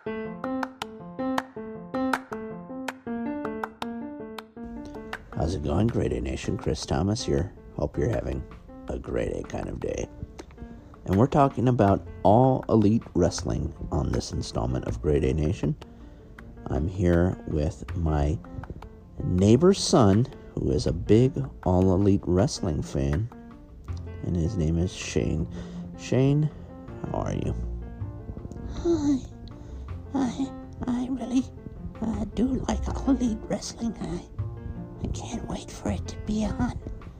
How's it going, Grade A Nation? Chris Thomas here. Hope you're having a grade A kind of day. And we're talking about All Elite Wrestling on this installment of Grade A Nation. I'm here with my neighbor's son, who is a big All Elite Wrestling fan, and his name is Shane. Shane, how are you? I really do like All Elite Wrestling. I can't wait for it to be on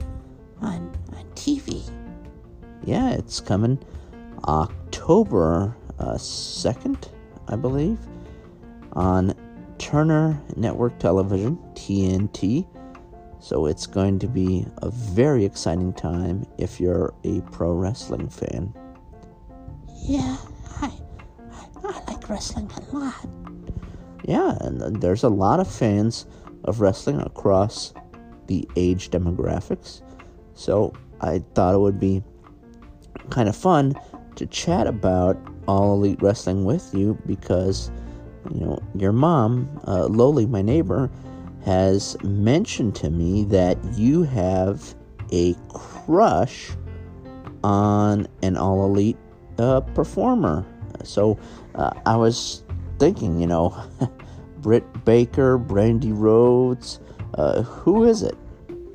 TV. Yeah, it's coming October 2nd, I believe, on Turner Network Television, TNT. So it's going to be a very exciting time if you're a pro wrestling fan. Yeah, I like wrestling a lot. Yeah, and there's a lot of fans of wrestling across the age demographics. So I thought it would be kind of fun to chat about All Elite Wrestling with you because, you know, your mom, Loli, my neighbor, has mentioned to me that you have a crush on an All Elite performer. So I was thinking, you know, Britt Baker, Brandy Rhodes, who is it?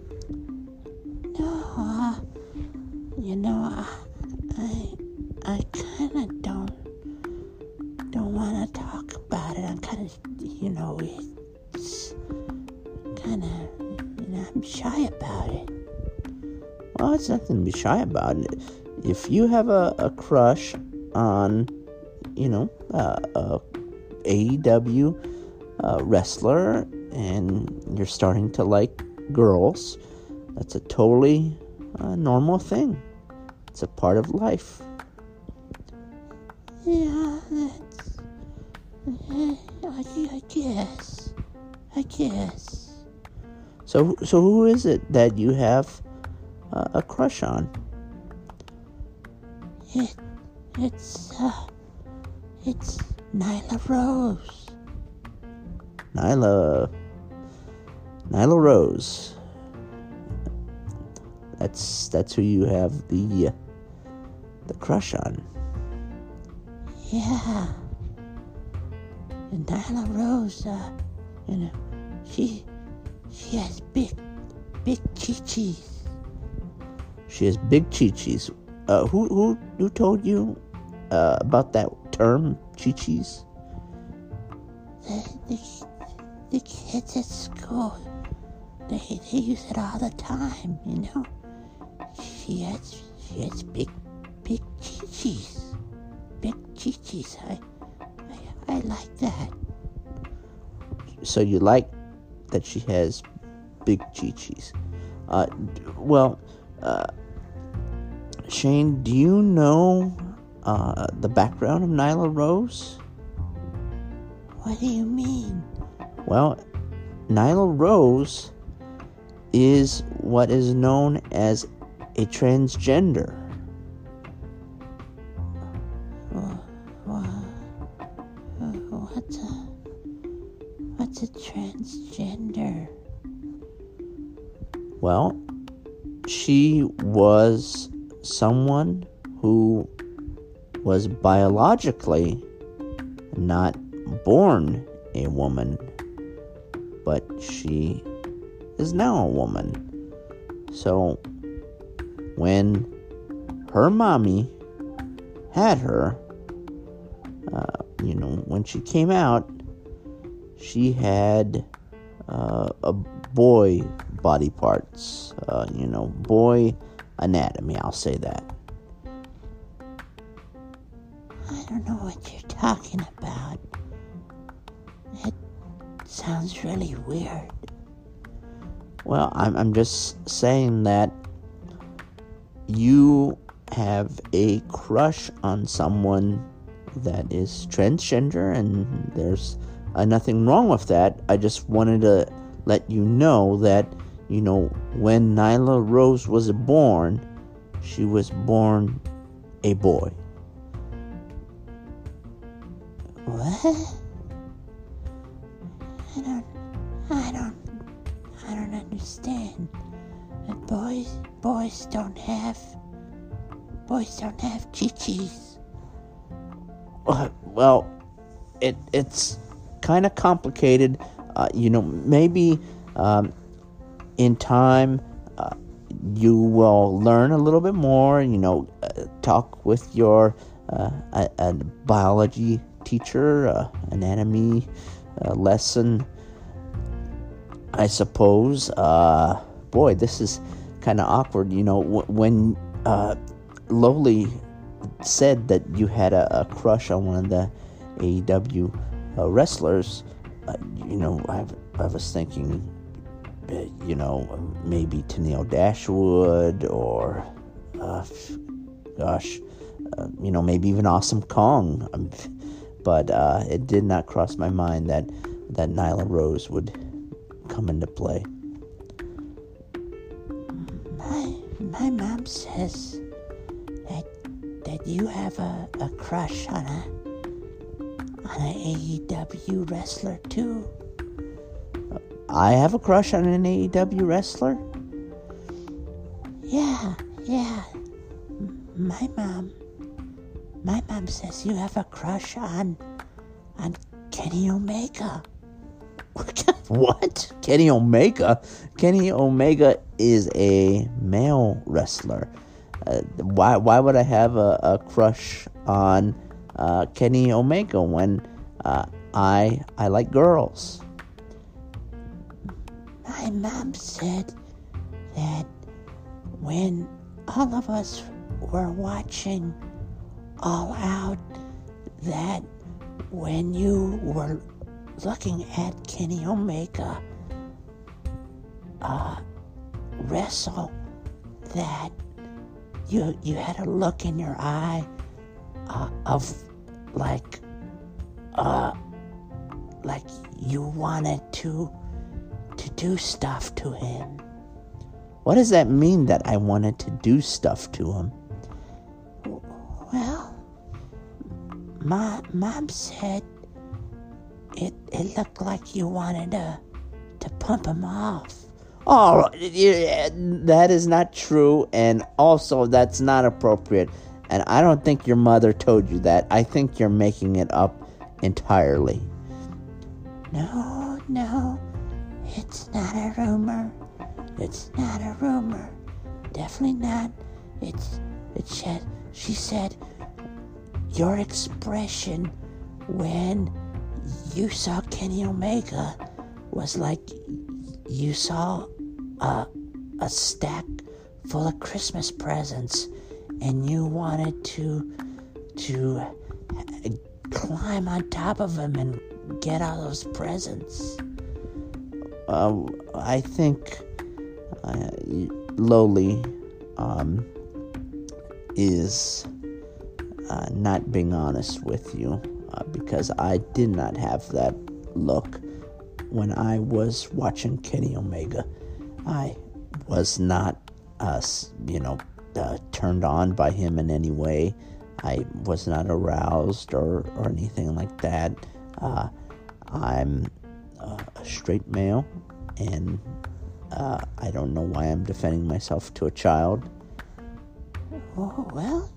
No, I kind of don't want to talk about it. I'm kind of, it's kind of, I'm shy about it. Well, it's nothing to be shy about. If you have a crush on, a AEW wrestler and you're starting to like girls, that's a totally normal thing. It's a part of life. Yeah, I guess. So who is it that you have a crush on? It's Nyla Rose. Nyla Rose. That's who you have the crush on. Yeah. And Nyla Rose, she has big chi-chis. She has big chi-chis. Who told you about that term, chi-chis? The kids at school, they use it all the time, She has big chi-chis. Big chi-chis. I like that. So you like that she has big chi-chis. Shane, do you know the background of Nyla Rose? What do you mean? Well, Nyla Rose is what is known as a transgender. What's a transgender? Well, she was someone who was biologically not born a woman, but she is now a woman. So when her mommy had her, when she came out, she had a boy body parts, boy anatomy, I'll say that. I don't know what you're talking about. It sounds really weird. Well, I'm just saying that you have a crush on someone that is transgender, and there's nothing wrong with that. I just wanted to let you know that, when Nyla Rose was born, she was born a boy. What? I don't, I don't, I don't understand. But boys don't have chi-chis. Well, it's kind of complicated. Maybe in time you will learn a little bit more. Talk with your a biology teacher, anatomy lesson, I suppose. Boy, this is kind of awkward. When Lowly said that you had a crush on one of the AEW wrestlers, I was thinking, maybe Tennille Dashwood or, maybe even Awesome Kong. But it did not cross my mind that Nyla Rose would come into play. My mom says that you have a crush on an AEW wrestler too. I have a crush on an AEW wrestler? Yeah. My mom says you have a crush on Kenny Omega. What? Kenny Omega? Kenny Omega is a male wrestler. Why would I have a crush on Kenny Omega when I like girls? My mom said that when all of us were watching All Out, that when you were looking at Kenny Omega wrestle, that you had a look in your eye of like you wanted to do stuff to him. What does that mean, that I wanted to do stuff to him? Well, Mom said it looked like you wanted to pump him off. Oh, yeah, that is not true, and also that's not appropriate. And I don't think your mother told you that. I think you're making it up entirely. No, it's not a rumor. It's not a rumor. Definitely not. She said your expression when you saw Kenny Omega was like you saw a stack full of Christmas presents, and you wanted to climb on top of him and get all those presents. I think Lowly is not being honest with you, because I did not have that look when I was watching Kenny Omega. I was not, turned on by him in any way. I was not aroused or anything like that. I'm a straight male, and I don't know why I'm defending myself to a child. Oh, well,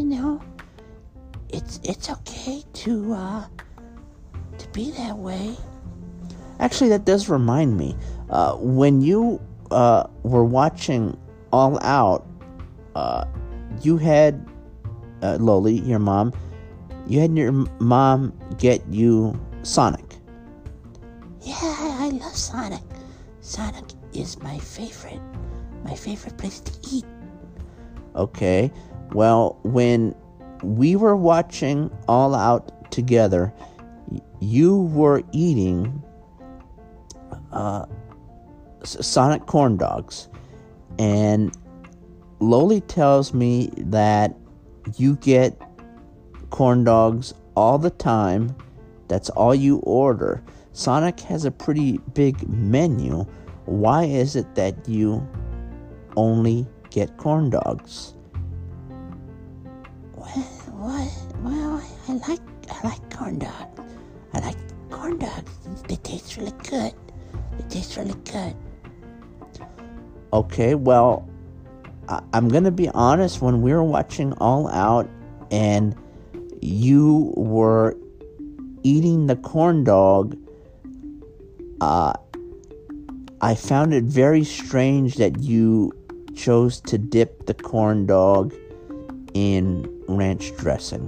it's okay to be that way. Actually, that does remind me. When you were watching All Out, you had Lowly, your mom. You had your mom get you Sonic. Yeah, I love Sonic. Sonic is my favorite place to eat. Okay, well, when we were watching All Out together, you were eating Sonic corn dogs, and Lowly tells me that you get corn dogs all the time. That's all you order. Sonic has a pretty big menu. Why is it that you only get corn dogs? Well, I like corn dogs. I like corn dogs. They taste really good. Okay, well, I'm gonna be honest. When we were watching All Out, and you were eating the corn dog, I found it very strange that you chose to dip the corn dog in ranch dressing.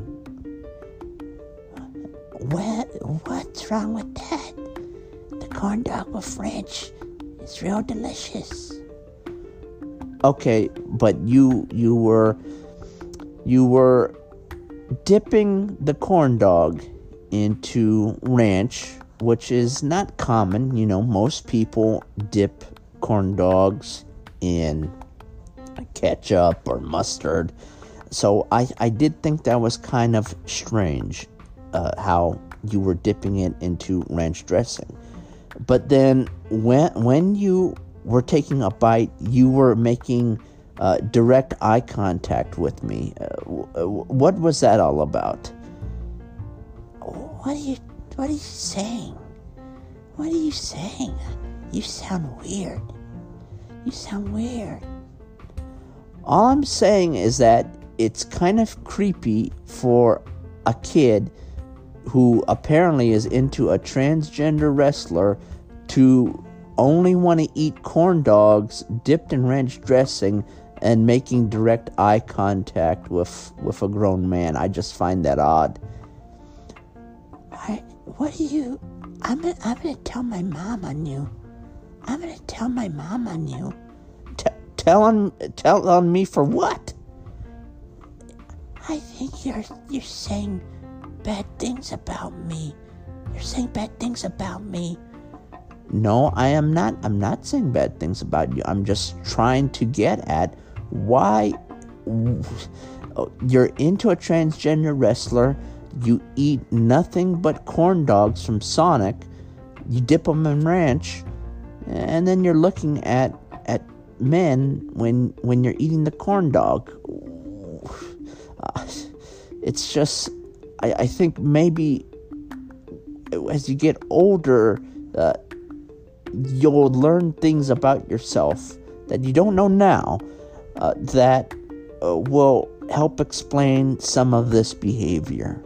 What's wrong with that? The corn dog with ranch is real delicious. Okay, but you were dipping the corn dog into ranch, which is not common. Most people dip corn dogs in ketchup or mustard. So I did think that was kind of strange, how you were dipping it into ranch dressing. But then when you were taking a bite, you were making direct eye contact with me. What was that all about? What are you saying? What are you saying? You sound weird. All I'm saying is that it's kind of creepy for a kid who apparently is into a transgender wrestler to only want to eat corn dogs dipped in ranch dressing and making direct eye contact with a grown man. I just find that odd. I'm gonna tell my mom on you. Tell on me for what? I think you're saying bad things about me. No, I am not. I'm not saying bad things about you. I'm just trying to get at why you're into a transgender wrestler. You eat nothing but corn dogs from Sonic. You dip them in ranch, and then you're looking at men when you're eating the corn dog. It's just, I think maybe as you get older, you'll learn things about yourself that you don't know now, that will help explain some of this behavior.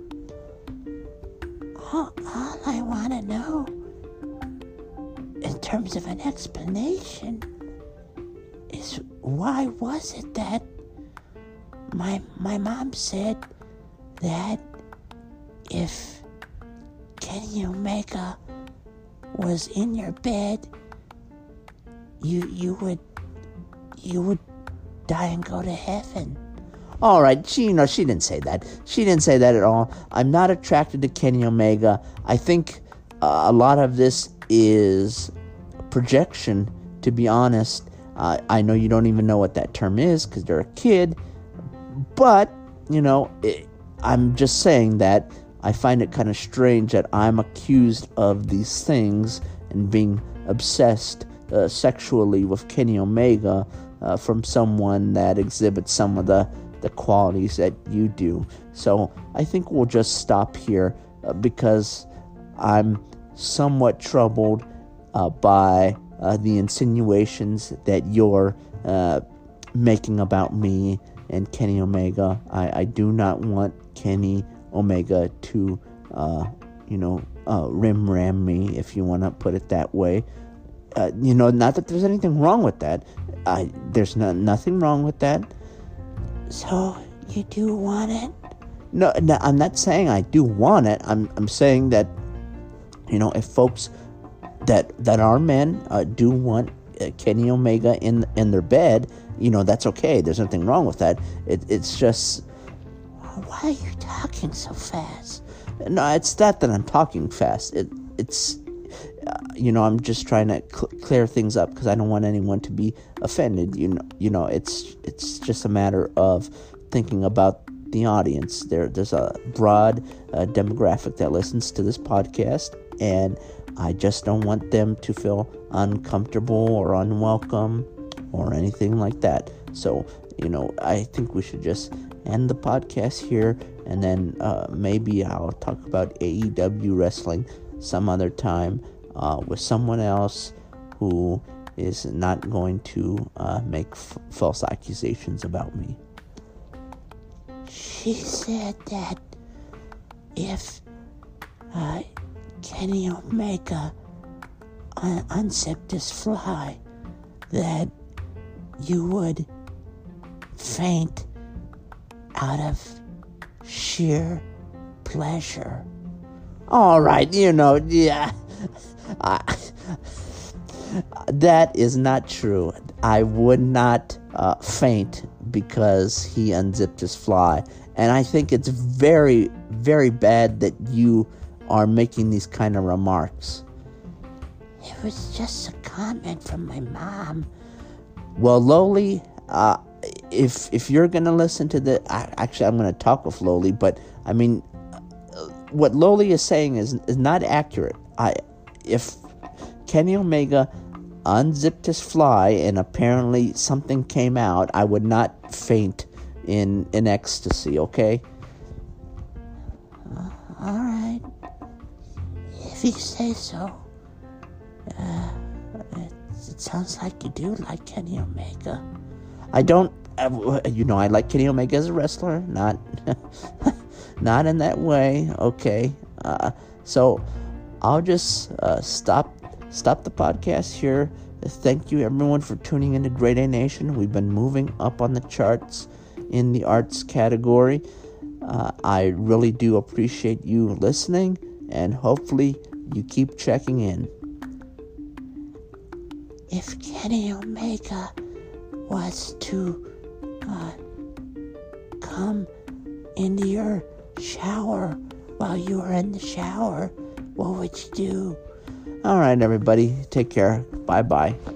All I want to know, in terms of an explanation, is why was it that my mom said that if Kenny Omega was in your bed, you would die and go to heaven. All right, she didn't say that. She didn't say that at all. I'm not attracted to Kenny Omega. I think a lot of this is projection, to be honest. I know you don't even know what that term is because you're a kid. But, I'm just saying that I find it kind of strange that I'm accused of these things and being obsessed sexually with Kenny Omega from someone that exhibits some of the qualities that you do. So I think we'll just stop here because I'm somewhat troubled by the insinuations that you're making about me and Kenny Omega. I do not want Kenny Omega to, rim-ram me, if you want to put it that way. Not that there's anything wrong with that. There's nothing wrong with that. So, you do want it? No, I'm not saying I do want it. I'm saying that, if folks that are men do want Kenny Omega in their bed, that's okay. There's nothing wrong with that. It's just... Why are you talking so fast? No, it's not that I'm talking fast. It's I'm just trying to clear things up because I don't want anyone to be offended. It's just a matter of thinking about the audience. There's a broad demographic that listens to this podcast, and I just don't want them to feel uncomfortable or unwelcome or anything like that. So, I think we should just end the podcast here and then maybe I'll talk about AEW wrestling some other time with someone else who is not going to make false accusations about me. She said that if Kenny Omega unzipped his fly, that you would faint out of sheer pleasure. All right, yeah. That is not true. I would not faint because he unzipped his fly. And I think it's very, very bad that you are making these kind of remarks. It was just a comment from my mom. Well, Loli, if you're going to listen to the... Actually, I'm going to talk with Loli, but, I mean, what Loli is saying is not accurate. If Kenny Omega unzipped his fly and apparently something came out, I would not faint in ecstasy, okay? All right. If you say so. It sounds like you do like Kenny Omega. I don't... I like Kenny Omega as a wrestler. Not in that way, okay? So I'll just stop the podcast here. Thank you, everyone, for tuning into Great A Nation. We've been moving up on the charts in the arts category. I really do appreciate you listening, and hopefully you keep checking in. If Kenny Omega was to come into your shower while you were in the shower, what would you do? All right, everybody. Take care. Bye-bye.